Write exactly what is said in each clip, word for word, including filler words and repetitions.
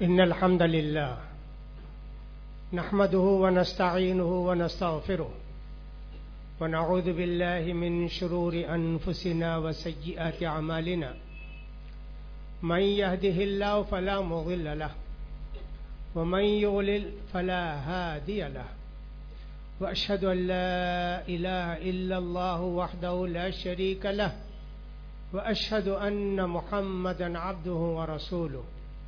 إن الحمد لله نحمده ونستعينه ونستغفره ونعوذ بالله من شرور أنفسنا وسيئات أعمالنا من يهده الله فلا مضل له ومن يضلل فلا هادي له وأشهد أن لا إله إلا الله وحده لا شريك له وأشهد أن محمدا عبده ورسوله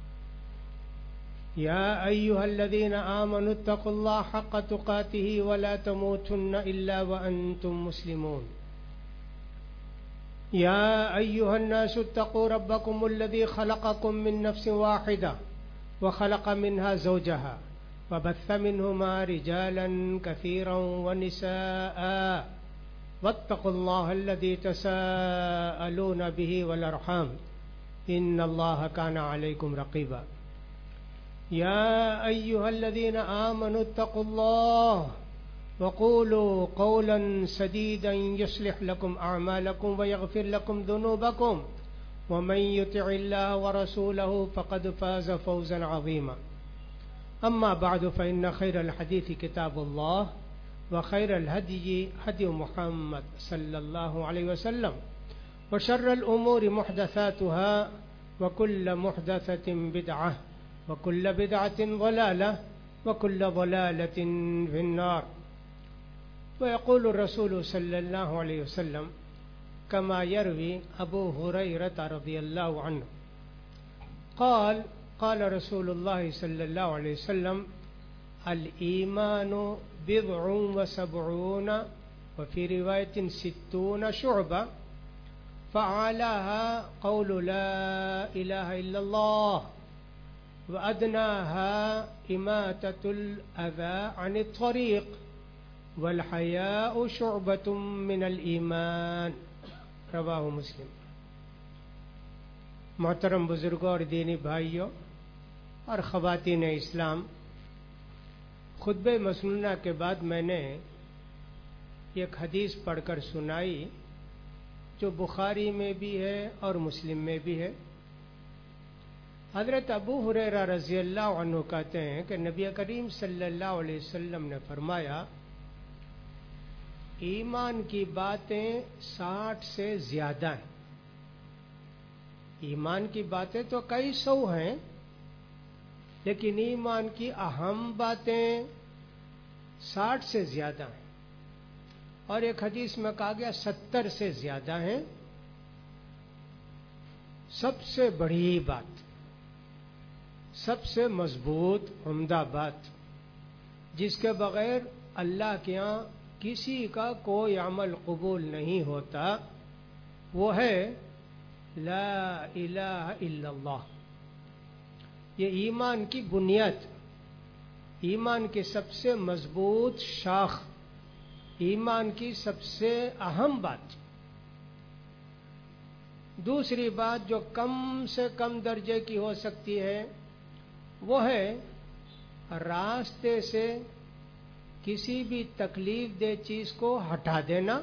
يا أيها الذين آمنوا اتقوا الله حق تقاته ولا تموتن إلا وأنتم مسلمون يا أيها الناس اتقوا ربكم الذي خلقكم من نفس واحدة وخلق منها زوجها وبث منهما رجالا كثيرا ونساء واتقوا الله الذي تساءلون به والأرحام إن الله كان عليكم رقيبا يا أيها الذين آمنوا اتقوا الله وقولوا قولا سديدا يصلح لكم أعمالكم ويغفر لكم ذنوبكم ومن يطع الله ورسوله فقد فاز فوزا عظيما أما بعد فإن خير الحديث كتاب الله وخير الهدي هدي محمد صلى الله عليه وسلم وشر الأمور محدثاتها وكل محدثة بدعة وكل بدعة ضلالة وكل ضلالة في النار ويقول الرسول صلى الله عليه وسلم كما يروي أبو هريرة رضي الله عنه قال قال رسول الله صلى الله عليه وسلم الإيمان بضع وسبعون وفي رواية ستون شعبة فأعلاها قول لا إله إلا الله وأدناها إماتة الأذى عن الطريق والحياء شعبة من الإيمان رواہ مسلم۔ محترم بزرگوں اور دینی بھائیوں اور خواتین اسلام، خطبہ مسنونہ کے بعد میں نے ایک حدیث پڑھ کر سنائی جو بخاری میں بھی ہے اور مسلم میں بھی ہے۔ حضرت ابو ہریرہ رضی اللہ عنہ کہتے ہیں کہ نبی کریم صلی اللہ علیہ وسلم نے فرمایا ایمان کی باتیں ساٹھ سے زیادہ ہیں۔ ایمان کی باتیں تو کئی سو ہیں، لیکن ایمان کی اہم باتیں ساٹھ سے زیادہ ہیں، اور ایک حدیث میں کہا گیا ستر سے زیادہ ہیں۔ سب سے بڑی بات، سب سے مضبوط عمدہ بات، جس کے بغیر اللہ کے ہاں کسی کا کوئی عمل قبول نہیں ہوتا، وہ ہے لا الہ الا اللہ۔ یہ ایمان کی بنیاد، ایمان کی سب سے مضبوط شاخ، ایمان کی سب سے اہم بات۔ دوسری بات جو کم سے کم درجے کی ہو سکتی ہے وہ ہے راستے سے کسی بھی تکلیف دہ چیز کو ہٹا دینا،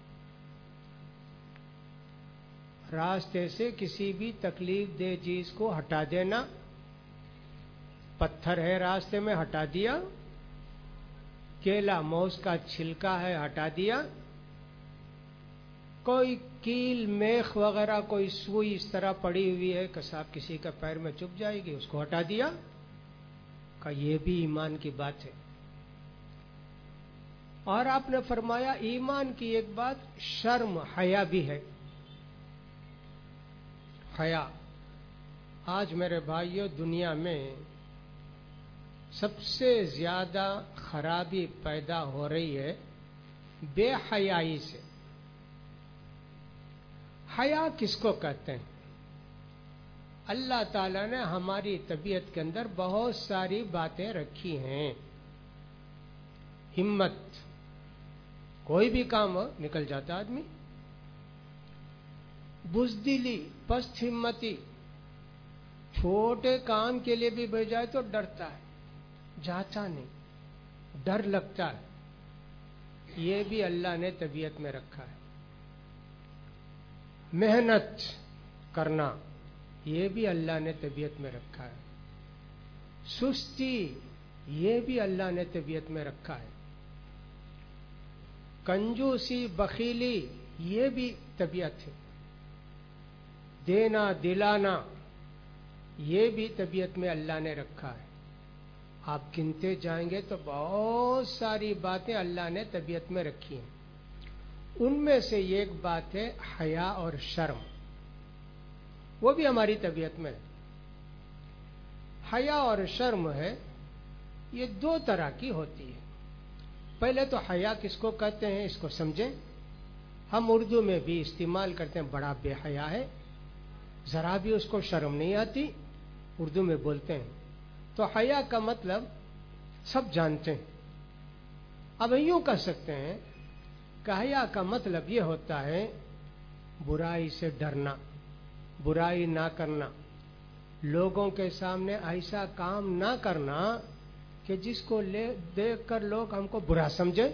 راستے سے کسی بھی تکلیف دہ چیز کو ہٹا دینا۔ پتھر ہے راستے میں، ہٹا دیا۔ کیلا موز کا چھلکا ہے، ہٹا دیا۔ کوئی کیل میخ وغیرہ کوئی سوئی اس طرح پڑی ہوئی ہے کہ صاحب کسی کا پیر میں چبھ جائے گی، اس کو ہٹا دیا۔ کہ یہ بھی ایمان کی بات ہے۔ اور آپ نے فرمایا ایمان کی ایک بات شرم، حیا بھی ہے۔ حیا آج میرے بھائیوں دنیا میں سب سے زیادہ خرابی پیدا ہو رہی ہے بے حیائی سے۔ حیا کس کو کہتے ہیں؟ اللہ تعالیٰ نے ہماری طبیعت کے اندر بہت ساری باتیں رکھی ہیں۔ ہمت، کوئی بھی کام ہو نکل جاتا آدمی۔ بزدلی، پست ہمتی، چھوٹے کام کے لیے بھی بھیج جائے تو ڈرتا ہے، جاتا نہیں، ڈر لگتا ہے۔ یہ بھی اللہ نے طبیعت میں رکھا ہے۔ محنت کرنا، یہ بھی اللہ نے طبیعت میں رکھا ہے۔ سستی یہ بھی اللہ نے طبیعت میں رکھا ہے، کنجوسی بخیلی یہ بھی طبیعت ہے، دینا دلانا یہ بھی طبیعت میں اللہ نے رکھا ہے۔ آپ گنتے جائیں گے تو بہت ساری باتیں اللہ نے طبیعت میں رکھی ہیں، ان میں سے ایک بات ہے حیا اور شرم، وہ بھی ہماری طبیعت میں ہے۔ حیا اور شرم ہے، یہ دو طرح کی ہوتی ہے۔ پہلے تو حیا کس کو کہتے ہیں اس کو سمجھیں۔ ہم اردو میں بھی استعمال کرتے ہیں بڑا بے حیا ہے، ذرا بھی اس کو شرم نہیں آتی، اردو میں بولتے ہیں۔ تو حیا کا مطلب سب جانتے ہیں۔ اب یوں کہہ سکتے ہیں کہ حیا کا مطلب یہ ہوتا ہے برائی سے ڈرنا، برائی نہ کرنا، لوگوں کے سامنے ایسا کام نہ کرنا کہ جس کو لے دیکھ کر لوگ ہم کو برا سمجھیں،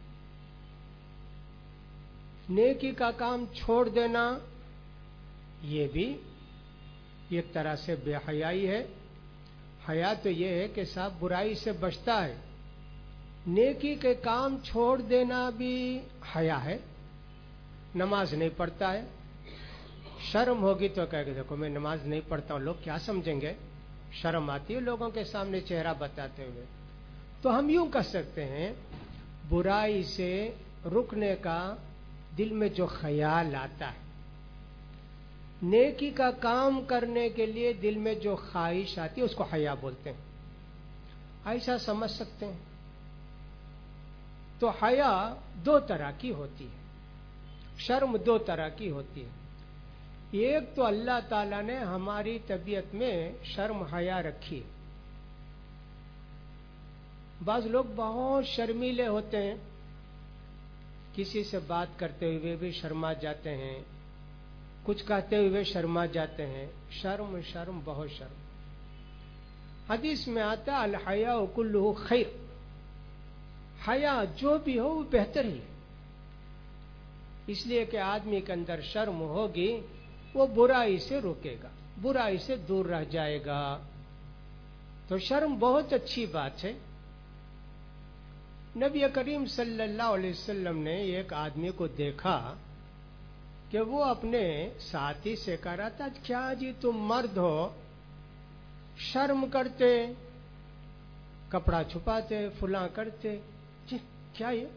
نیکی کا کام چھوڑ دینا یہ بھی ایک طرح سے بے حیائی ہے۔ حیا تو یہ ہے کہ صاحب برائی سے بچتا ہے، نیکی کے کام چھوڑ دینا بھی حیا ہے۔ نماز نہیں پڑھتا ہے، شرم ہوگی تو کہے کہ دیکھو میں نماز نہیں پڑھتا ہوں، لوگ کیا سمجھیں گے، شرم آتی ہے لوگوں کے سامنے چہرہ بتاتے ہوئے۔ تو ہم یوں کہہ سکتے ہیں برائی سے رکنے کا دل میں جو خیال آتا ہے، نیکی کا کام کرنے کے لیے دل میں جو خواہش آتی ہے اس کو حیا بولتے ہیں، ایسا سمجھ سکتے ہیں۔ تو حیا دو طرح کی ہوتی ہے، شرم دو طرح کی ہوتی ہے۔ ایک تو اللہ تعالیٰ نے ہماری طبیعت میں شرم حیا رکھی ہے۔ بعض لوگ بہت شرمیلے ہوتے ہیں، کسی سے بات کرتے ہوئے بھی شرما جاتے ہیں، کچھ کہتے ہوئے شرما جاتے ہیں۔ شرم شرم بہت شرم۔ حدیث میں آتا الحیاء کلہ خیر، حیا جو بھی ہو وہ بہتر ہی ہے، اس لیے کہ آدمی کے اندر شرم ہوگی وہ برائی سے روکے گا، برائی سے دور رہ جائے گا۔ تو شرم بہت اچھی بات ہے۔ نبی کریم صلی اللہ علیہ وسلم نے ایک آدمی کو دیکھا کہ وہ اپنے ساتھی سے کہہ رہا تھا کیا جی تم مرد ہو، شرم کرتے، کپڑا چھپاتے، فلاں کرتے، جی کیا یہ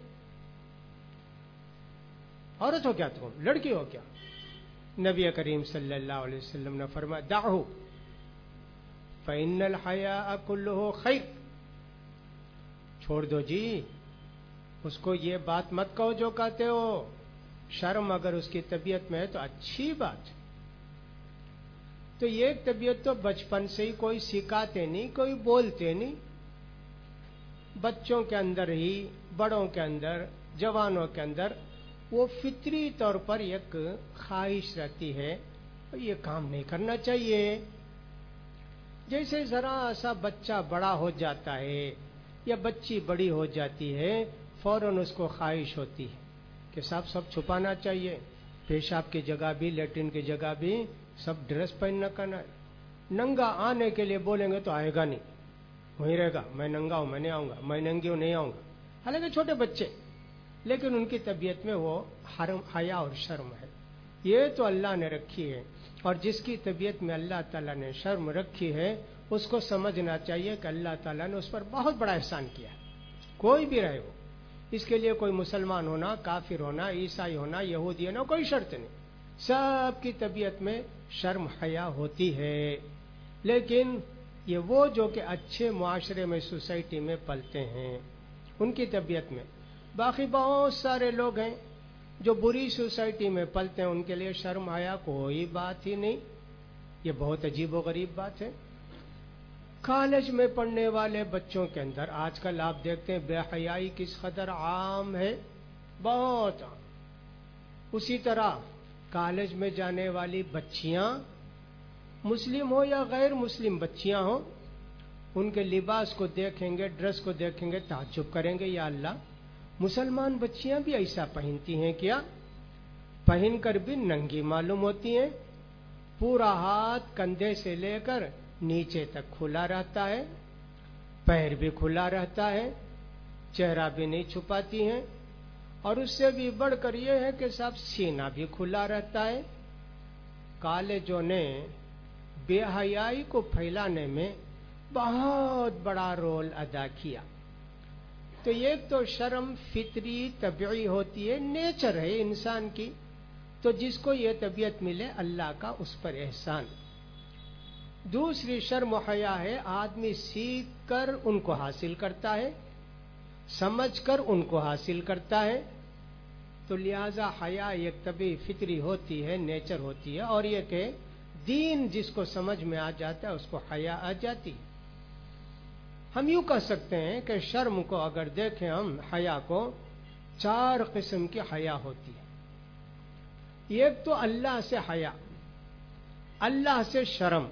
عورت ہو کیا تم، لڑکی ہو کیا؟ نبی کریم صلی اللہ علیہ وسلم نے فرمایا دعہو فإن الحیاء کلہ خیر، چھوڑ دو جی، اس کو یہ بات مت کہو جو کہتے ہو، شرم اگر اس کی طبیعت میں ہے تو اچھی بات ہے۔ تو یہ طبیعت تو بچپن سے ہی کوئی سکھاتے نہیں، کوئی بولتے نہیں، بچوں کے اندر ہی، بڑوں کے اندر، جوانوں کے اندر وہ فطری طور پر ایک خواہش رہتی ہے یہ کام نہیں کرنا چاہیے۔ جیسے ذرا سا بچہ بڑا ہو جاتا ہے یا بچی بڑی ہو جاتی ہے، فوراً اس کو خواہش ہوتی ہے کہ سب سب چھپانا چاہیے، پیشاب کی جگہ بھی، لیٹرین کی جگہ بھی سب ڈریس پہننا کرنا ہے۔ ننگا آنے کے لیے بولیں گے تو آئے گا نہیں، وہیں رہے گا، میں ننگا ہوں میں نہیں آؤں گا، میں ننگی ہوں نہیں آؤں گا، حالانکہ چھوٹے بچے، لیکن ان کی طبیعت میں وہ حرم حیا اور شرم ہے۔ یہ تو اللہ نے رکھی ہے، اور جس کی طبیعت میں اللہ تعالیٰ نے شرم رکھی ہے اس کو سمجھنا چاہیے کہ اللہ تعالیٰ نے اس پر بہت بڑا احسان کیا ہے، کوئی بھی رہے وہ، اس کے لیے کوئی مسلمان ہونا، کافر ہونا، عیسائی ہونا، یہودی ہونا کوئی شرط نہیں، سب کی طبیعت میں شرم حیا ہوتی ہے۔ لیکن یہ وہ جو کہ اچھے معاشرے میں، سوسائٹی میں پلتے ہیں ان کی طبیعت میں، باقی بہت سارے لوگ ہیں جو بری سوسائٹی میں پلتے ہیں، ان کے لیے شرم حیا کوئی بات ہی نہیں۔ یہ بہت عجیب و غریب بات ہے۔ کالج میں پڑھنے والے بچوں کے اندر آج کل آپ دیکھتے ہیں بے حیائی کس قدر عام ہے، بہت عام۔ اسی طرح کالج میں جانے والی بچیاں، مسلم ہو یا غیر مسلم بچیاں ہوں، ان کے لباس کو دیکھیں گے، ڈریس کو دیکھیں گے، تعجب کریں گے یا اللہ مسلمان بچیاں بھی ایسا پہنتی ہیں کیا؟ پہن کر بھی ننگی معلوم ہوتی ہیں، پورا ہاتھ کندھے سے لے کر نیچے تک کھلا رہتا ہے، پیر بھی کھلا رہتا ہے، چہرہ بھی نہیں چھپاتی ہیں، اور اس سے بھی بڑھ کر یہ ہے کہ صاحب سینہ بھی کھلا رہتا ہے۔ کالجوں نے بے حیائی کو پھیلانے میں بہت بڑا رول ادا کیا۔ تو ایک تو شرم فطری طبعی ہوتی ہے، نیچر ہے انسان کی، تو جس کو یہ طبیعت ملے اللہ کا اس پر احسان۔ دوسری شرم و حیا ہے، آدمی سیکھ کر ان کو حاصل کرتا ہے، سمجھ کر ان کو حاصل کرتا ہے، تو لہذا حیا ایک طبعی فطری ہوتی ہے، نیچر ہوتی ہے، اور یہ کہ دین جس کو سمجھ میں آ جاتا ہے اس کو حیا آ جاتی۔ ہم یوں کہہ سکتے ہیں کہ شرم کو اگر دیکھیں ہم، حیا کو، چار قسم کی حیا ہوتی ہے۔ ایک تو اللہ سے حیا، اللہ سے شرم۔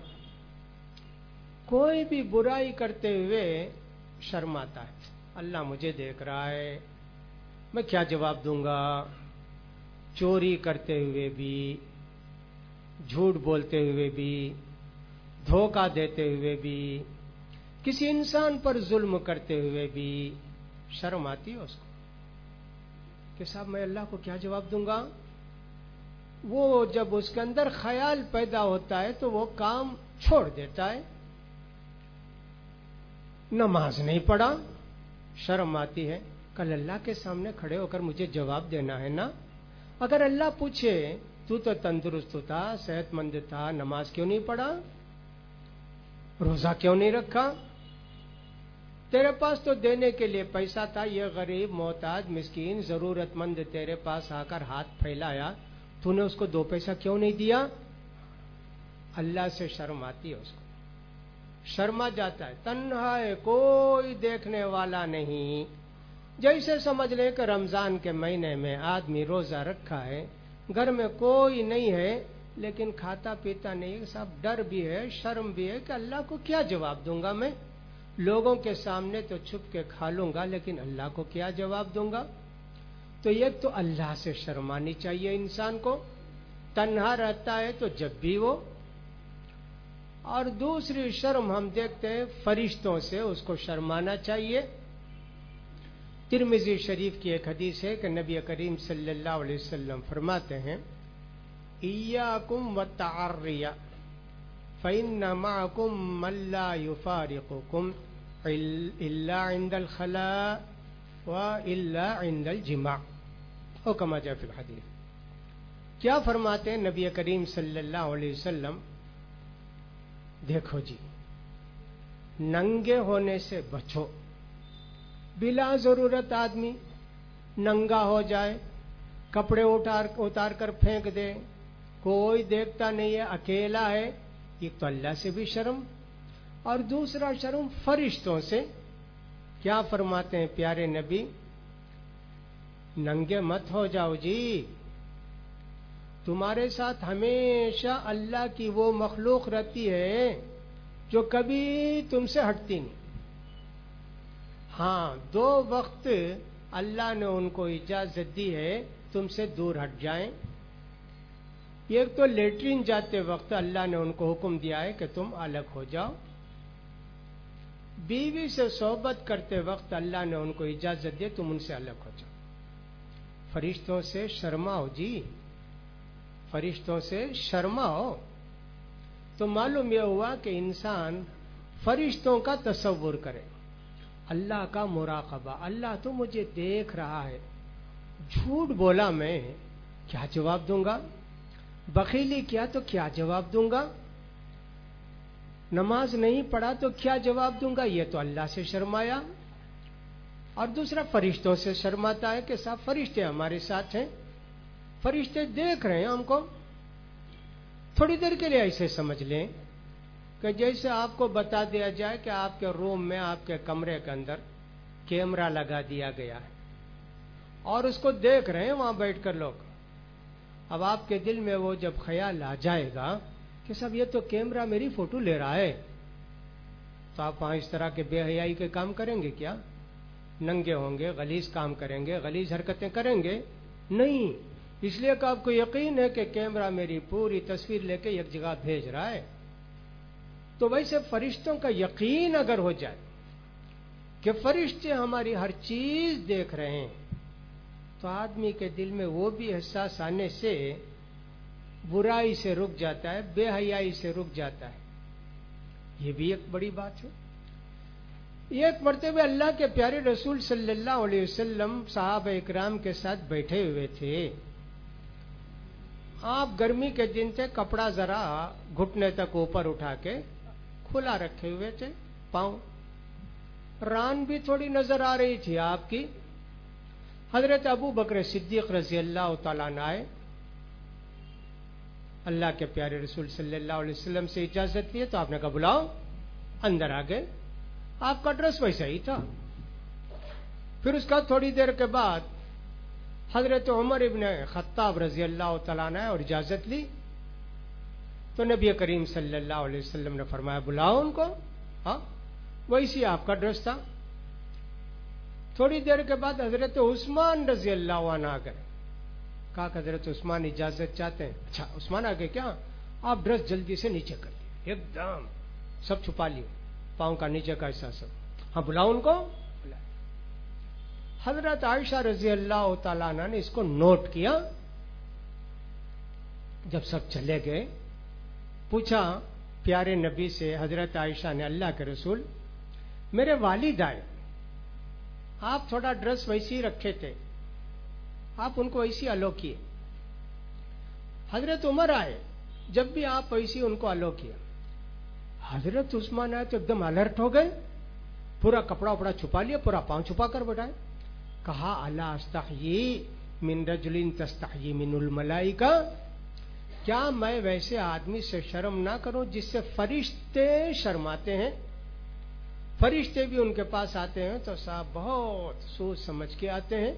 کوئی بھی برائی کرتے ہوئے شرماتا ہے، اللہ مجھے دیکھ رہا ہے، میں کیا جواب دوں گا؟ چوری کرتے ہوئے بھی، جھوٹ بولتے ہوئے بھی، دھوکہ دیتے ہوئے بھی، کسی انسان پر ظلم کرتے ہوئے بھی شرم آتی ہے اس کو کہ صاحب میں اللہ کو کیا جواب دوں گا؟ وہ جب اس کے اندر خیال پیدا ہوتا ہے تو وہ کام چھوڑ دیتا ہے۔ نماز نہیں پڑھا، شرم آتی ہے، کل اللہ کے سامنے کھڑے ہو کر مجھے جواب دینا ہے نا۔ اگر اللہ پوچھے تو تو تندرست تھا، صحت مند تھا، نماز کیوں نہیں پڑھا؟ روزہ کیوں نہیں رکھا؟ تیرے پاس تو دینے کے لیے پیسہ تھا، یہ غریب محتاج مسکین ضرورت مند تیرے پاس آ کر ہاتھ پھیلایا، تو نے اس کو دو پیسہ کیوں نہیں دیا؟ اللہ سے شرم آتی ہے اس کو، شرما جاتا ہے، تنہا ہے، کوئی دیکھنے والا نہیں۔ جیسے سمجھ لیں کہ رمضان کے مہینے میں آدمی روزہ رکھا ہے، گھر میں کوئی نہیں ہے لیکن کھاتا پیتا نہیں، سب ڈر بھی ہے، شرم بھی ہے کہ اللہ کو کیا جواب دوں گا میں؟ لوگوں کے سامنے تو چھپ کے کھا لوں گا لیکن اللہ کو کیا جواب دوں گا؟ تو ایک تو اللہ سے شرمانی چاہیے انسان کو، تنہا رہتا ہے تو جب بھی وہ۔ اور دوسری شرم ہم دیکھتے ہیں فرشتوں سے، اس کو شرمانا چاہیے۔ ترمذی شریف کی ایک حدیث ہے کہ نبی کریم صلی اللہ علیہ وسلم فرماتے ہیں ایاکم والتعریہ فإن معکم من لا یفارقکم الا عند الخلاء والا عند الجماع او کما جاء فی الحدیث۔ کیا فرماتے ہیں نبی کریم صلی اللہ علیہ وسلم؟ دیکھو جی، ننگے ہونے سے بچو۔ بلا ضرورت آدمی ننگا ہو جائے، کپڑے اتار اتار کر پھینک دے، کوئی دیکھتا نہیں ہے، اکیلا ہے، ایک تو اللہ سے بھی شرم، اور دوسرا شرم فرشتوں سے۔ کیا فرماتے ہیں پیارے نبی؟ ننگے مت ہو جاؤ جی، تمہارے ساتھ ہمیشہ اللہ کی وہ مخلوق رہتی ہے جو کبھی تم سے ہٹتی نہیں۔ ہاں، دو وقت اللہ نے ان کو اجازت دی ہے تم سے دور ہٹ جائیں۔ ایک تو لیٹرین جاتے وقت اللہ نے ان کو حکم دیا ہے کہ تم الگ ہو جاؤ۔ بیوی سے صحبت کرتے وقت اللہ نے ان کو اجازت دی تم ان سے الگ ہو جاؤ۔ فرشتوں سے شرماؤ جی، فرشتوں سے شرماؤ۔ تو معلوم یہ ہوا کہ انسان فرشتوں کا تصور کرے، اللہ کا مراقبہ، اللہ تو مجھے دیکھ رہا ہے، جھوٹ بولا میں کیا جواب دوں گا؟ بخیلی کیا تو کیا جواب دوں گا؟ نماز نہیں پڑھا تو کیا جواب دوں گا؟ یہ تو اللہ سے شرمایا۔ اور دوسرا فرشتوں سے شرماتا ہے کہ صاحب فرشتے ہمارے ساتھ ہیں، فرشتے دیکھ رہے ہیں ہم کو۔ تھوڑی دیر کے لیے ایسے سمجھ لیں کہ جیسے آپ کو بتا دیا جائے کہ آپ کے روم میں، آپ کے کمرے کے اندر کیمرہ لگا دیا گیا ہے اور اس کو دیکھ رہے ہیں وہاں بیٹھ کر لوگ۔ اب آپ کے دل میں وہ جب خیال آ جائے گا کہ صاحب یہ تو کیمرہ میری فوٹو لے رہا ہے، تو آپ وہاں اس طرح کے بے حیائی کے کام کریں گے کیا؟ ننگے ہوں گے، غلیظ کام کریں گے، غلیظ حرکتیں کریں گے؟ نہیں، اس لیے کہ آپ کو یقین ہے کہ کیمرہ میری پوری تصویر لے کے ایک جگہ بھیج رہا ہے۔ تو ویسے فرشتوں کا یقین اگر ہو جائے کہ فرشتے ہماری ہر چیز دیکھ رہے ہیں تو آدمی کے دل میں وہ بھی احساس آنے سے برائی سے رک جاتا ہے، بے حیائی سے رک جاتا ہے. یہ بھی ایک بڑی بات ہے. ایک مرتبہ اللہ کے پیارے رسول صلی اللہ علیہ وسلم صحابہ اکرام کے ساتھ بیٹھے ہوئے تھے. آپ گرمی کے دن تھے، کپڑا ذرا گھٹنے تک اوپر اٹھا کے کھلا رکھے ہوئے تھے، پاؤں ران بھی تھوڑی نظر آ رہی تھی آپ کی. حضرت ابو بکر صدیق رضی اللہ تعالیٰ عنہ آئے، اللہ کے پیارے رسول صلی اللہ علیہ وسلم سے اجازت لیے تو آپ نے کہا بلاؤ. اندر آ گئے. آپ کا ڈریس ویسا ہی تھا. پھر اس کا تھوڑی دیر کے بعد حضرت عمر ابن خطاب رضی اللہ تعالیٰ عنہ اور اجازت لی تو نبی کریم صلی اللہ علیہ وسلم نے فرمایا بلاؤ ان کو. ہاں ویسی آپ کا ڈریس تھا. تھوڑی دیر کے بعد حضرت عثمان رضی اللہ عنہ آ گئے. کہا کہ حضرت عثمان اجازت چاہتے ہیں. اچھا عثمان آ گئے کیا؟ آپ ڈریس جلدی سے نیچے کر لیے، ایک دم سب چھپا لیے، پاؤں کا نیچے کا حصہ سب. ہاں بلاؤ ان کو. حضرت عائشہ رضی اللہ تعالیٰ عنہ نے اس کو نوٹ کیا. جب سب چلے گئے پوچھا پیارے نبی سے حضرت عائشہ نے، اللہ کے رسول میرے والد آئے، آپ تھوڑا ڈریس ویسی رکھے تھے، آپ ان کو ویسی الو کیے. حضرت عمر آئے، جب بھی آپ ویسی ان کو الو کیا. حضرت عثمان آئے تو ایک دم الرٹ ہو گئے، پورا کپڑا وپڑا چھپا لیا، پورا پاؤں چھپا کر بٹھائے. کہا الا استحیی من رجل تستحیی من الملائکہ، کیا میں ویسے آدمی سے شرم نہ کروں جس سے فرشتے شرماتے ہیں؟ فرشتے بھی ان کے پاس آتے ہیں تو صاحب بہت سوچ سمجھ کے آتے ہیں.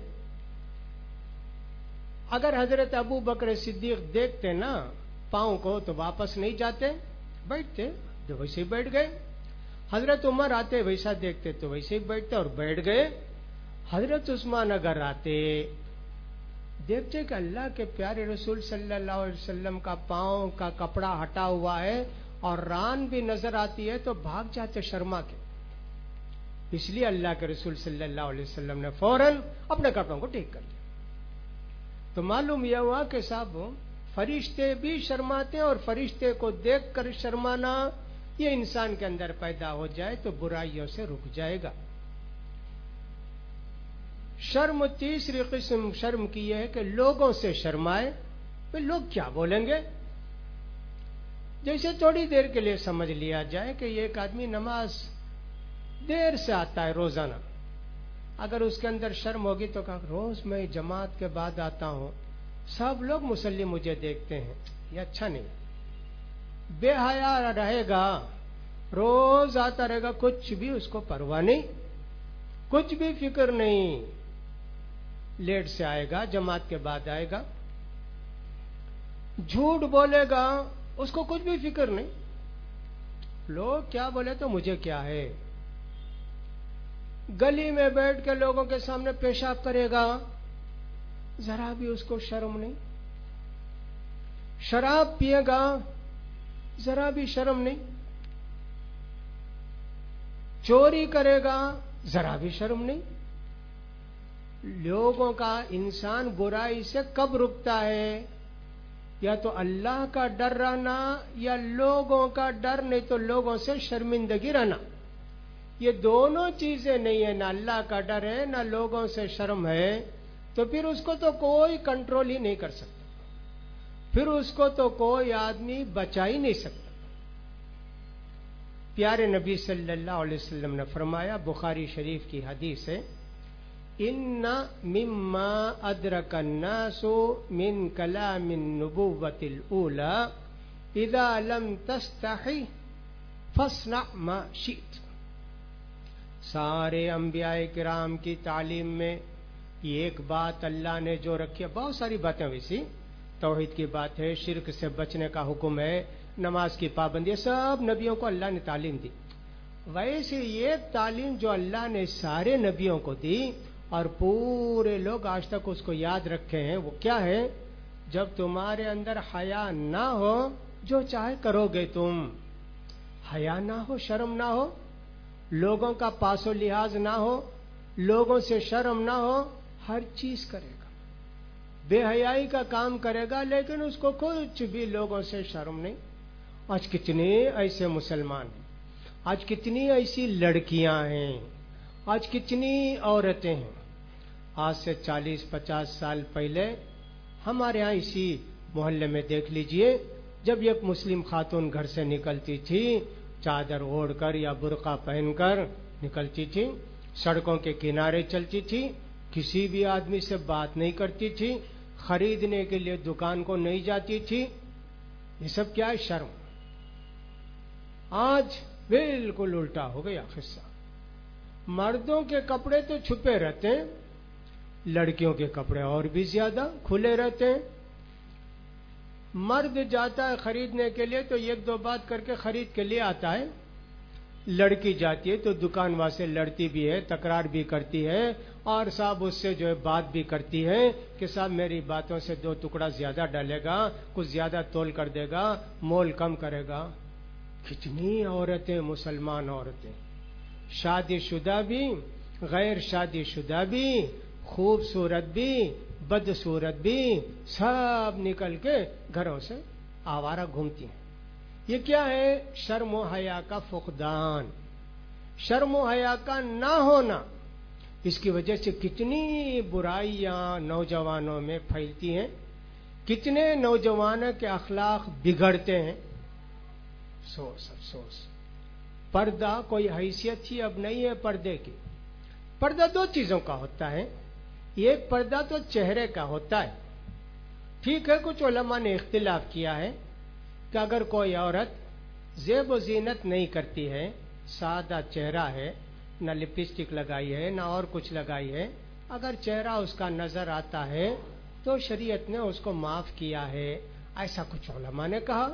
اگر حضرت ابو بکر صدیق دیکھتے نا پاؤں کو تو واپس نہیں جاتے، بیٹھتے تو ویسے ہی بیٹھ گئے. حضرت عمر آتے ویسا دیکھتے تو ویسے ہی بیٹھتے اور بیٹھ گئے. حضرت عثمان اگر آتے دیکھتے کہ اللہ کے پیارے رسول صلی اللہ علیہ وسلم کا پاؤں کا کپڑا ہٹا ہوا ہے اور ران بھی نظر آتی ہے تو بھاگ جاتے شرما کے. اس لیے اللہ کے رسول صلی اللہ علیہ وسلم نے فوراً اپنے کپڑوں کو ٹھیک کر لیا. تو معلوم یہ ہوا کہ صاحب فرشتے بھی شرماتے ہیں، اور فرشتے کو دیکھ کر شرمانا یہ انسان کے اندر پیدا ہو جائے تو برائیوں سے رک جائے گا. شرم تیسری قسم شرم کی یہ ہے کہ لوگوں سے شرمائے. لوگ کیا بولیں گے؟ جیسے تھوڑی دیر کے لیے سمجھ لیا جائے کہ یہ ایک آدمی نماز دیر سے آتا ہے روزانہ، اگر اس کے اندر شرم ہوگی تو کہا روز میں جماعت کے بعد آتا ہوں، سب لوگ مصلی مجھے دیکھتے ہیں، یہ اچھا نہیں. بے حیا رہے گا، روز آتا رہے گا، کچھ بھی اس کو پرواہ نہیں، کچھ بھی فکر نہیں. لیٹ سے آئے گا، جماعت کے بعد آئے گا، جھوٹ بولے گا، اس کو کچھ بھی فکر نہیں. لوگ کیا بولے تو مجھے کیا ہے. گلی میں بیٹھ کے لوگوں کے سامنے پیشاب کرے گا، ذرا بھی اس کو شرم نہیں. شراب پیے گا، ذرا بھی شرم نہیں. چوری کرے گا، ذرا بھی شرم نہیں. لوگوں کا انسان برائی سے کب رکتا ہے؟ یا تو اللہ کا ڈر رہنا یا لوگوں کا ڈر، نہیں تو لوگوں سے شرمندگی رہنا. یہ دونوں چیزیں نہیں ہیں، نہ اللہ کا ڈر ہے نہ لوگوں سے شرم ہے، تو پھر اس کو تو کوئی کنٹرول ہی نہیں کر سکتا، پھر اس کو تو کوئی آدمی بچا ہی نہیں سکتا. پیارے نبی صلی اللہ علیہ وسلم نے فرمایا، بخاری شریف کی حدیث ہے، ان مما ادرک الناس من کلام النبوۃ الاولی اذا لم تستحی فاصنع ما شئت. سارے انبیاء کرام کی تعلیم میں یہ ایک بات اللہ نے جو رکھی ہے، بہت ساری باتیں ویسی توحید کی بات ہے، شرک سے بچنے کا حکم ہے، نماز کی پابندی، سب نبیوں کو اللہ نے تعلیم دی. ویسے ایک تعلیم جو اللہ نے سارے نبیوں کو دی اور پورے لوگ آج تک اس کو یاد رکھے ہیں، وہ کیا ہے؟ جب تمہارے اندر حیا نہ ہو جو چاہے کرو گے تم، حیا نہ ہو، شرم نہ ہو، لوگوں کا پاس و لحاظ نہ ہو، لوگوں سے شرم نہ ہو، ہر چیز کرے گا، بے حیائی کا کام کرے گا، لیکن اس کو کچھ بھی لوگوں سے شرم نہیں۔ آج کتنے ایسے مسلمان ہیں، آج کتنی ایسی لڑکیاں ہیں، آج کتنی عورتیں ہیں۔ آج سے چالیس پچاس سال پہلے ہمارے ہاں اسی محلے میں دیکھ لیجئے، جب ایک مسلم خاتون گھر سے نکلتی تھی، چادر اوڑھ کر یا برقع پہن کر نکلتی تھی، سڑکوں کے کنارے چلتی تھی، کسی بھی آدمی سے بات نہیں کرتی تھی، خریدنے کے لیے دکان کو نہیں جاتی تھی۔ یہ سب کیا ہے؟ شرم۔ آج بالکل الٹا ہو گیا قصہ، مردوں کے کپڑے تو چھپے رہتے ہیں، لڑکیوں کے کپڑے اور بھی زیادہ کھلے رہتے ہیں۔ مرد جاتا ہے خریدنے کے لیے تو ایک دو بات کر کے خرید کے لیے آتا ہے، لڑکی جاتی ہے تو دکان وہاں سے لڑتی بھی ہے، تکرار بھی کرتی ہے، اور صاحب اس سے جو ہے بات بھی کرتی ہے کہ صاحب میری باتوں سے دو ٹکڑا زیادہ ڈالے گا، کچھ زیادہ تول کر دے گا، مول کم کرے گا۔ کتنی عورتیں، مسلمان عورتیں، شادی شدہ بھی، غیر شادی شدہ بھی، خوبصورت بھی، بدصورت بھی، سب نکل کے گھروں سے آوارہ گھومتی ہیں۔ یہ کیا ہے؟ شرم و حیا کا فقدان، شرم و حیا کا نہ ہونا۔ اس کی وجہ سے کتنی برائیاں نوجوانوں میں پھیلتی ہیں، کتنے نوجوانوں کے اخلاق بگڑتے ہیں۔ افسوس افسوس، پردہ کوئی حیثیت ہی اب نہیں ہے پردے کی۔ پردہ دو چیزوں کا ہوتا ہے، ایک پردہ تو چہرے کا ہوتا ہے، ٹھیک ہے کچھ علماء نے اختلاف کیا ہے کہ اگر کوئی عورت زیب و زینت نہیں کرتی ہے، سادہ چہرہ ہے، نہ لپسٹک لگائی ہے، نہ اور کچھ لگائی ہے، اگر چہرہ اس کا نظر آتا ہے تو شریعت نے اس کو معاف کیا ہے، ایسا کچھ علماء نے کہا۔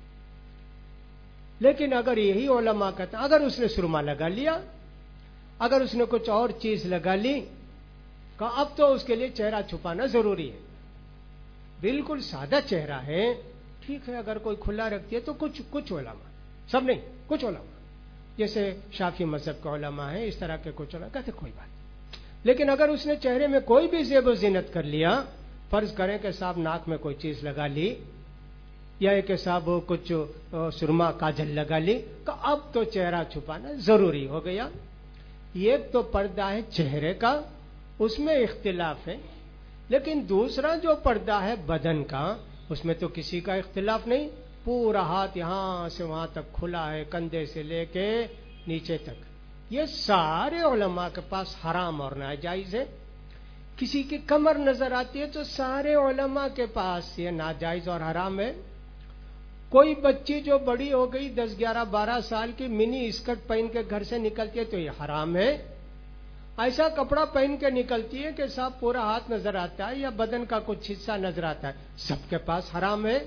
لیکن اگر یہی علماء کہتے ہیں اگر اس نے سرما لگا لیا، اگر اس نے کچھ اور چیز لگا لی، کہ اب تو اس کے لیے چہرہ چھپانا ضروری ہے۔ بالکل سادہ چہرہ ہے، ٹھیک ہے اگر کوئی کھلا رکھتی ہے تو کچھ کچھ علماء، سب نہیں، کچھ علماء جیسے شافعی مذہب کے علماء ہیں، اس طرح کے کچھ علماء کہتے کوئی بات نہیں۔ لیکن اگر اس نے چہرے میں کوئی بھی زیب و زینت کر لیا، فرض کریں کہ صاحب ناک میں کوئی چیز لگا لی، یا کہ صاحب کچھ سرما کاجل لگا لی، تو اب تو چہرہ چھپانا ضروری ہو گیا۔ ایک تو پردہ ہے چہرے کا، اس میں اختلاف ہے، لیکن دوسرا جو پردہ ہے بدن کا، اس میں تو کسی کا اختلاف نہیں، پورا ہاتھ یہاں سے وہاں تک کھلا ہے، کندھے سے لے کے نیچے تک، یہ سارے علماء کے پاس حرام اور ناجائز ہے۔ کسی کی کمر نظر آتی ہے تو سارے علماء کے پاس یہ ناجائز اور حرام ہے۔ کوئی بچی جو بڑی ہو گئی دس گیارہ بارہ سال کی، منی اسکرٹ پہن کے گھر سے نکلتی ہے تو یہ حرام ہے۔ ایسا کپڑا پہن کے نکلتی ہے کہ صاحب پورا ہاتھ نظر آتا ہے یا بدن کا کچھ حصہ نظر آتا ہے، سب کے پاس حرام ہے۔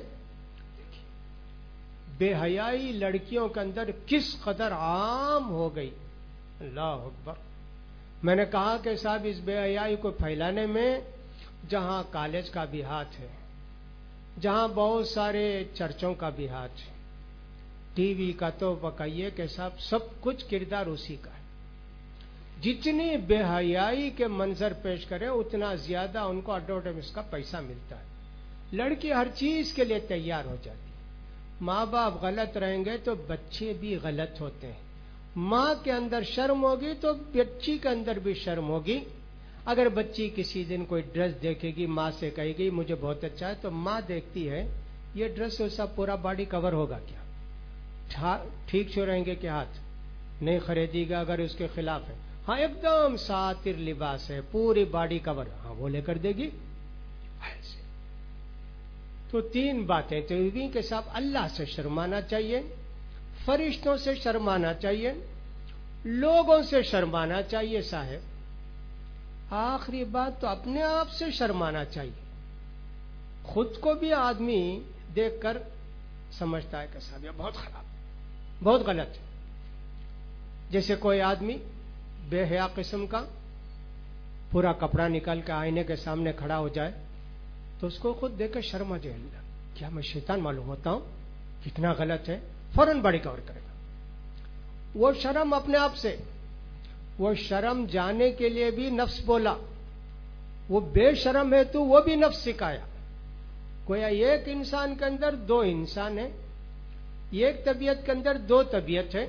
بے حیائی لڑکیوں کے اندر کس قدر عام ہو گئی، اللہ اکبر۔ میں نے کہا کہ صاحب اس بے حیائی کو پھیلانے میں جہاں کالج کا بھی ہاتھ ہے، جہاں بہت سارے چرچوں کا بھی ہاتھ ہے، ٹی وی کا تو بقائیے کہ صاحب سب کچھ کردار اسی کا ہے۔ جتنی بے حیائی کے منظر پیش کریں اتنا زیادہ ان کو ایڈورٹائزمنٹ کا پیسہ ملتا ہے۔ لڑکی ہر چیز کے لیے تیار ہو جاتی ہے۔ ماں باپ غلط رہیں گے تو بچے بھی غلط ہوتے ہیں۔ ماں کے اندر شرم ہوگی تو بچی کے اندر بھی شرم ہوگی۔ اگر بچی کسی دن کوئی ڈریس دیکھے گی، ماں سے کہے گی مجھے بہت اچھا ہے، تو ماں دیکھتی ہے یہ ڈریس سے سب پورا باڈی کور ہوگا کیا، ٹھیک چھو رہیں گے کہ ہاتھ نہیں خریدی گا اگر اس کے خلاف ہے، ہاں ایک دم ساتر لباس ہے پوری باڈی کور، ہاں وہ لے کر دے گی۔ ایسے تو تین باتیں تو ہوئی کہ صاحب اللہ سے شرمانا چاہیے، فرشتوں سے شرمانا چاہیے، لوگوں سے شرمانا چاہیے صاحب، آخری بات تو اپنے آپ سے شرمانا چاہیے۔ خود کو بھی آدمی دیکھ کر سمجھتا ہے کہ صاحب یہ بہت خراب، بہت غلط ہے۔ جیسے کوئی آدمی بے حیا قسم کا پورا کپڑا نکال کے آئینے کے سامنے کھڑا ہو جائے تو اس کو خود دیکھ کر شرم آ جائے، کیا میں شیطان معلوم ہوتا ہوں، کتنا غلط ہے، فوراً باڈی کور کرے گا، وہ شرم اپنے آپ سے، وہ شرم جانے کے لیے بھی نفس بولا، وہ بے شرم ہے تو وہ بھی نفس سکھایا. گویا ایک انسان کے اندر دو انسان ہیں، ایک طبیعت کے اندر دو طبیعت ہے.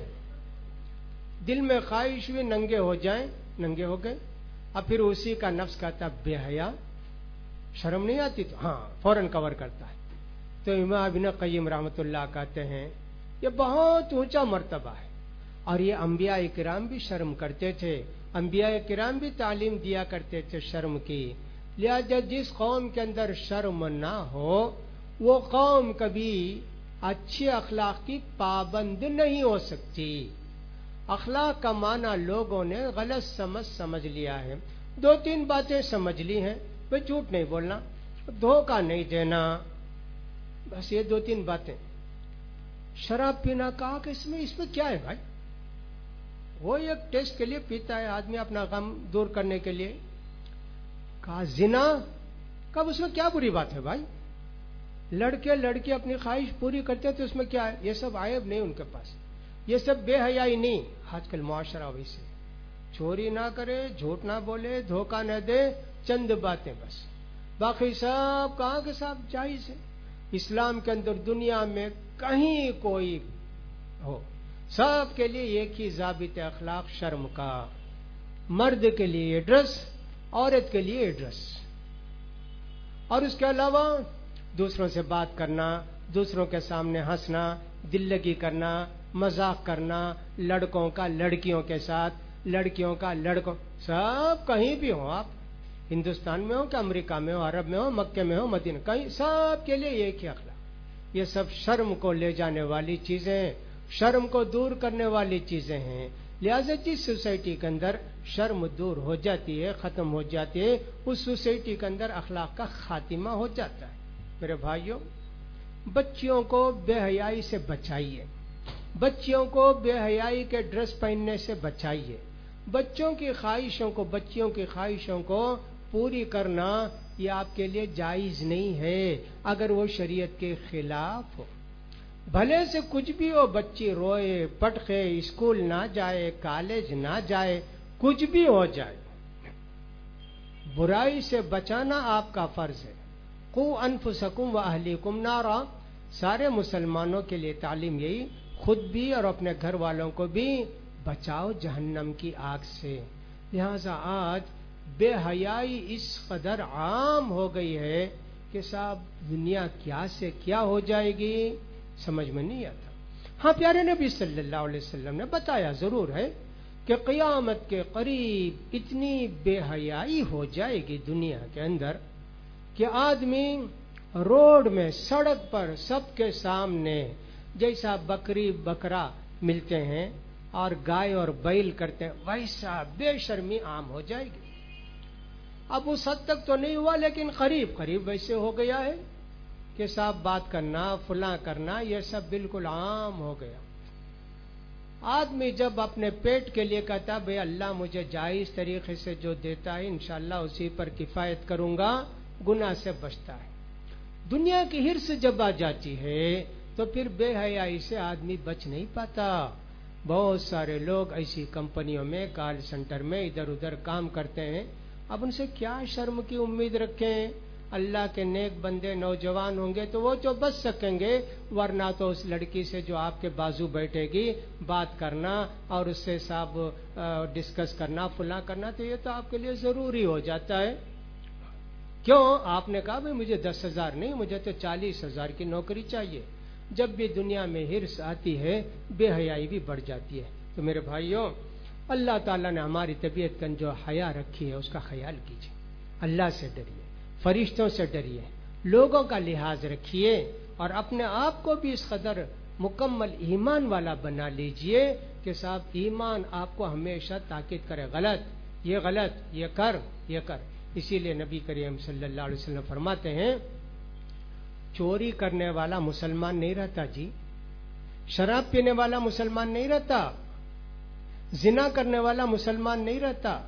دل میں خواہش ہوئی ننگے ہو جائیں، ننگے ہو گئے. اب پھر اسی کا نفس کہتا بے حیا، شرم نہیں آتی تو ہاں فوراً کور کرتا ہے. تو امام ابن قیم رحمۃ اللہ کہتے ہیں یہ بہت اونچا مرتبہ ہے، اور یہ انبیاء کرام بھی شرم کرتے تھے، انبیاء کرام بھی تعلیم دیا کرتے تھے شرم کی. لہذا جس قوم کے اندر شرم نہ ہو وہ قوم کبھی اچھے اخلاق کی پابند نہیں ہو سکتی. اخلاق کا معنی لوگوں نے غلط سمجھ سمجھ لیا ہے. دو تین باتیں سمجھ لی ہیں، بھئی جھوٹ نہیں بولنا، دھوکہ نہیں دینا، بس یہ دو تین باتیں. شراب پینا کہا کہ اس میں اس میں کیا ہے بھائی؟ وہ ایک ٹیسٹ کے لیے پیتا ہے آدمی اپنا غم دور کرنے کے لیے. کہا زنا، کب اس میں کیا بری بات ہے بھائی؟ لڑکے لڑکی اپنی خواہش پوری کرتے ہیں تو اس میں کیا ہے؟ یہ سب عیب نہیں ان کے پاس، یہ سب بے حیائی نہیں. آج کل معاشرہ ویسے چوری نہ کرے، جھوٹ نہ بولے، دھوکہ نہ دے، چند باتیں بس، باقی سب کہاں کے سب جائز ہے. اسلام کے اندر دنیا میں کہیں کوئی ہو، سب کے لیے ایک ہی ضابط اخلاق شرم کا. مرد کے لیے ڈریس، عورت کے لیے ڈریس. اور اس کے علاوہ دوسروں سے بات کرنا، دوسروں کے سامنے ہنسنا، دل لگی کرنا، مذاق کرنا، لڑکوں کا لڑکیوں کے ساتھ، لڑکیوں کا لڑکوں، سب کہیں بھی ہو آپ، ہندوستان میں ہو کہ امریکہ میں ہو، عرب میں ہو، مکے میں ہو، مدینہ، کہیں سب کے لیے ایک ہی اخلاق. یہ سب شرم کو لے جانے والی چیزیں، شرم کو دور کرنے والی چیزیں ہیں. لہذا جس سوسائٹی کے اندر شرم دور ہو جاتی ہے، ختم ہو جاتی ہے، اس سوسائٹی کے اندر اخلاق کا خاتمہ ہو جاتا ہے. میرے بھائیوں، بچیوں کو بے حیائی سے بچائیے، بچیوں کو بے حیائی کے ڈریس پہننے سے بچائیے. بچوں کی خواہشوں کو بچیوں کی خواہشوں کو پوری کرنا یہ آپ کے لیے جائز نہیں ہے اگر وہ شریعت کے خلاف ہو. بھلے سے کچھ بھی ہو، بچی روئے پٹخے، اسکول نہ جائے، کالج نہ جائے، کچھ بھی ہو جائے، برائی سے بچانا آپ کا فرض ہے. قوا انفسکم واہلیکم نارا، سارے مسلمانوں کے لیے تعلیم یہی، خود بھی اور اپنے گھر والوں کو بھی بچاؤ جہنم کی آگ سے. لہذا آج بے حیائی اس قدر عام ہو گئی ہے کہ صاحب دنیا کیا سے کیا ہو جائے گی سمجھ میں نہیں آتا. ہاں پیارے نبی صلی اللہ علیہ وسلم نے بتایا ضرور ہے کہ قیامت کے قریب اتنی بے حیائی ہو جائے گی دنیا کے اندر کہ آدمی روڈ میں، سڑک پر، سب کے سامنے جیسا بکری بکرا ملتے ہیں اور گائے اور بیل کرتے ہیں ویسا بے شرمی عام ہو جائے گی. اب اس حد تک تو نہیں ہوا لیکن قریب قریب ویسے ہو گیا ہے کہ صاحب بات کرنا، فلاں کرنا، یہ سب بالکل عام ہو گیا. آدمی جب اپنے پیٹ کے لیے کہتا بھئی اللہ مجھے جائز طریقے سے جو دیتا ہے انشاءاللہ اسی پر کفایت کروں گا، گناہ سے بچتا ہے. دنیا کی حرص جب آ جاتی ہے تو پھر بے حیائی سے آدمی بچ نہیں پاتا. بہت سارے لوگ ایسی کمپنیوں میں، کال سینٹر میں ادھر ادھر کام کرتے ہیں. اب ان سے کیا شرم کی امید رکھیں؟ اللہ کے نیک بندے نوجوان ہوں گے تو وہ جو بچ سکیں گے، ورنہ تو اس لڑکی سے جو آپ کے بازو بیٹھے گی بات کرنا اور اس سے صاحب ڈسکس کرنا، فلاں کرنا، تو یہ تو آپ کے لیے ضروری ہو جاتا ہے. کیوں؟ آپ نے کہا بھئی مجھے دس ہزار نہیں، مجھے تو چالیس ہزار کی نوکری چاہیے. جب بھی دنیا میں حرص آتی ہے بے حیائی بھی بڑھ جاتی ہے. تو میرے بھائیوں، اللہ تعالیٰ نے ہماری طبیعت کا جو حیا رکھی ہے اس کا خیال کیجیے. اللہ سے ڈریے، فرشتوں سے ڈریے، لوگوں کا لحاظ رکھیے اور اپنے آپ کو بھی اس قدر مکمل ایمان والا بنا لیجئے کہ صاحب ایمان آپ کو ہمیشہ تاکید کرے، غلط یہ غلط، یہ کر یہ کر. اسی لیے نبی کریم صلی اللہ علیہ وسلم فرماتے ہیں چوری کرنے والا مسلمان نہیں رہتا جی، شراب پینے والا مسلمان نہیں رہتا، زنا کرنے والا مسلمان نہیں رہتا،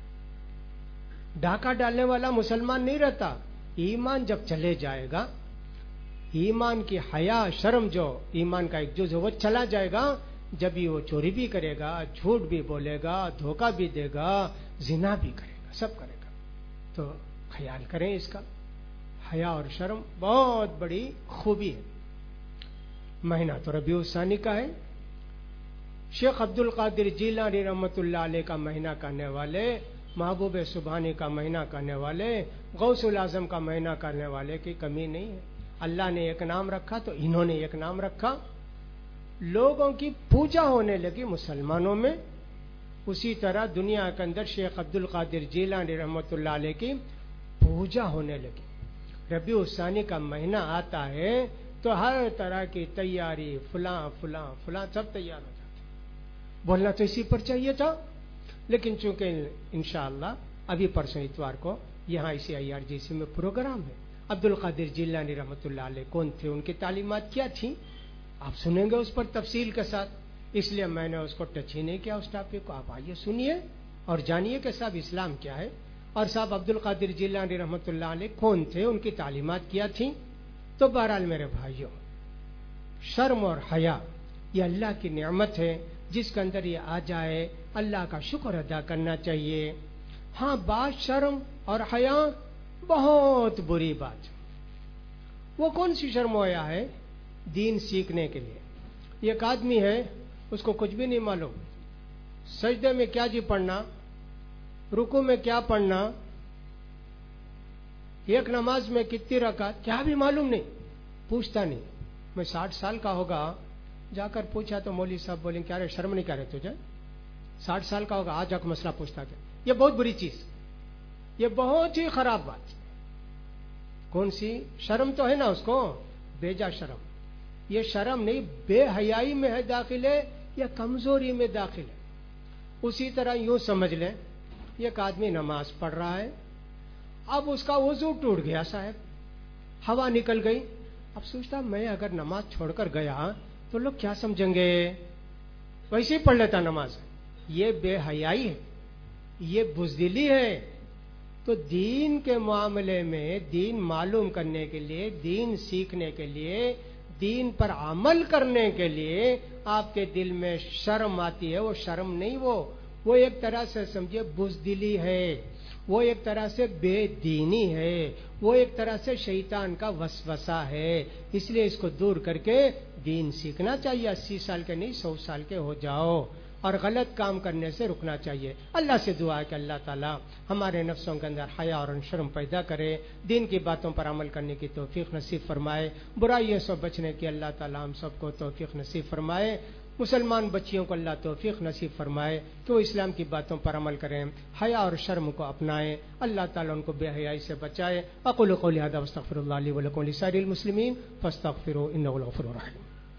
ڈاکہ ڈالنے والا مسلمان نہیں رہتا. ایمان جب چلے جائے گا، ایمان کی حیا شرم جو ایمان کا ایک جز ہے وہ چلا جائے گا، جب ہی وہ چوری بھی کرے گا، جھوٹ بھی بولے گا، دھوکہ بھی دے گا، زنا بھی کرے گا، سب کرے گا. تو خیال کریں اس کا. حیا اور شرم بہت بڑی خوبی ہے. مہینہ تو ربیع الثانی کا ہے. شیخ عبد القادر جیلانی رحمۃ اللہ علیہ کا مہینہ کرنے والے، محبوب سبحانی کا مہینہ کرنے والے، غوث الاعظم کا مہینہ کرنے والے کی کمی نہیں ہے. اللہ نے ایک نام رکھا تو انہوں نے ایک نام رکھا. لوگوں کی پوجا ہونے لگی مسلمانوں میں، اسی طرح دنیا کے اندر شیخ عبد القادر جیلانی رحمۃ اللہ علیہ کی پوجا ہونے لگی. ربیع الثانی کا مہینہ آتا ہے تو ہر طرح کی تیاری، فلاں فلاں فلاں سب تیار ہو جاتے. بولنا تو اسی پر چاہیے تھا، لیکن چونکہ انشاءاللہ ابھی پرسوں اتوار کو یہاں اسی آئی آر جی سی میں پروگرام ہے. عبد القادر جیلانی رحمۃ اللہ علیہ کون تھے، ان کی تعلیمات کیا تھیں، آپ سنیں گے اس پر تفصیل کے ساتھ. اس لیے میں نے اس کو ٹچ ہی نہیں کیا اس ٹاپک کو. آپ آئیے سنیے اور جانیے کہ صاحب اسلام کیا ہے، اور صاحب عبد القادر جیلانی رحمۃ اللہ علیہ کون تھے، ان کی تعلیمات کیا تھیں. تو بہرحال میرے بھائیوں، شرم اور حیا یہ اللہ کی نعمت ہے، جس کے اندر یہ آ جائے اللہ کا شکر ادا کرنا چاہیے. ہاں، بات شرم اور حیا بہت بری بات. وہ کون سی شرم و حیا ہے؟ دین سیکھنے کے لیے. ایک آدمی ہے، اس کو کچھ بھی نہیں معلوم، سجدے میں کیا جی پڑھنا، رکوع میں کیا پڑھنا، ایک نماز میں کتنی رکعت، کیا بھی معلوم نہیں، پوچھتا نہیں. میں ساٹھ سال کا ہوگا، جا کر پوچھا تو مولوی صاحب بولیں کیا رہے، شرم نہیں کر رہے تجھے، ساٹھ سال کا ہوگا، آج جا کر مسئلہ پوچھتا کیا. یہ بہت بری چیز، یہ بہت ہی خراب بات. کون سی شرم تو ہے نا اس کو، بیجا شرم. یہ شرم نہیں، بے حیائی میں ہے داخل ہے یا کمزوری میں داخل ہے. اسی طرح یوں سمجھ لیں، ایک آدمی نماز پڑھ رہا ہے، اب اس کا وضو ٹوٹ گیا صاحب، ہوا نکل گئی. اب سوچتا میں اگر نماز چھوڑ کر گیا تو لوگ کیا سمجھیں گے، ویسے ہی پڑھ لیتا نماز. یہ بے حیائی ہے، یہ بزدلی ہے. تو دین کے معاملے میں، دین معلوم کرنے کے لیے، دین سیکھنے کے لیے، دین پر عمل کرنے کے لیے آپ کے دل میں شرم آتی ہے. وہ شرم نہیں، وہ وہ ایک طرح سے سمجھے بزدلی ہے، وہ ایک طرح سے بے دینی ہے، وہ ایک طرح سے شیطان کا وسوسہ ہے. اس لیے اس کو دور کر کے دین سیکھنا چاہیے. اسی سال کے نہیں، سو سال کے ہو جاؤ، اور غلط کام کرنے سے رکنا چاہیے. اللہ سے دعا ہے کہ اللہ تعالیٰ ہمارے نفسوں کے اندر حیا اور شرم پیدا کرے، دین کی باتوں پر عمل کرنے کی توفیق نصیب فرمائے، برائیوں سے بچنے کی اللہ تعالیٰ ہم سب کو توفیق نصیب فرمائے. مسلمان بچیوں کو اللہ توفیق نصیب فرمائے کہ وہ اسلام کی باتوں پر عمل کریں، حیا اور شرم کو اپنائیں. اللہ تعالیٰ ان کو بے حیائی سے بچائے. اقول قولی ھذا واستغفر اللہ لی ولکم ولسائر المسلمین فاستغفروہ انہ هو الغفور الرحیم.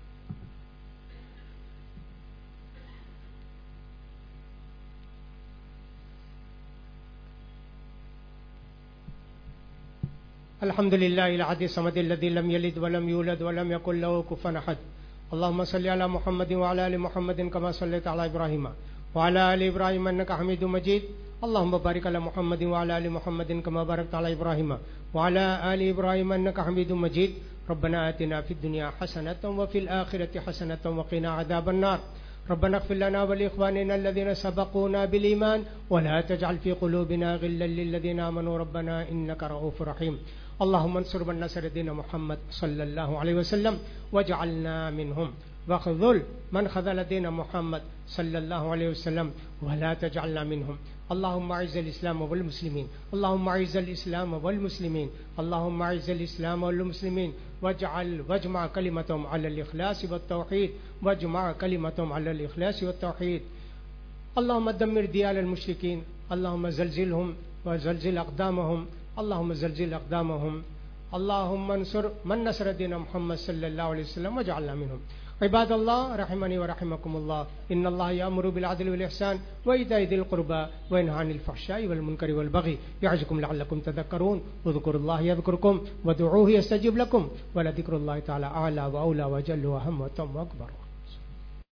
الحمد للہ الأحد الصمد الذي لم يلد ولم يولد ولم يكن له كفوا أحد. اللهم صل على محمد وعلى آل محمد كما صليت على إبراهيم وعلى آل إبراهيم إنك حميد مجيد. اللهم بارك على محمد وعلى آل محمد كما باركت على إبراهيم وعلى آل إبراهيم إنك حميد مجيد. ربنا آتنا في الدنيا حسنة وفي الآخرة حسنة وقنا عذاب النار. ربنا اغفر لنا ولإخواننا الذين سبقونا بالإيمان ولا تجعل في قلوبنا غلا للذين آمنوا ربنا إنك رؤوف رحيم. اللهم انصر من نصر دين محمد صلى الله عليه وسلم واجعلنا منهم، واخذل من خذل دين محمد صلى الله عليه وسلم ولا تجعلنا منهم. اللهم اعز الاسلام والمسلمين، اللهم اعز الاسلام والمسلمين، اللهم اعز الاسلام والمسلمين واجعل واجمع كلمتهم على الاخلاص والتوحيد، واجمع كلمتهم على الاخلاص والتوحيد. اللهم دمر ديار المشركين، اللهم زلزلهم وزلزل اقدامهم، اللهم زلزل اقدامهم. اللهم انصر من نصر دين محمد صلى الله عليه وسلم واجعلنا منهم. عباد الله رحمني ورحمكم الله، ان الله يأمر بالعدل والإحسان وإيتاء ذي القربى وينهى عن الفحشاء والمنكر والبغي يعظكم لعلكم تذكرون. اذكروا الله يذكركم وادعوه يستجب لكم ولذكر الله تعالى أعلى وأولى وجل وأهم وأتم وأكبر.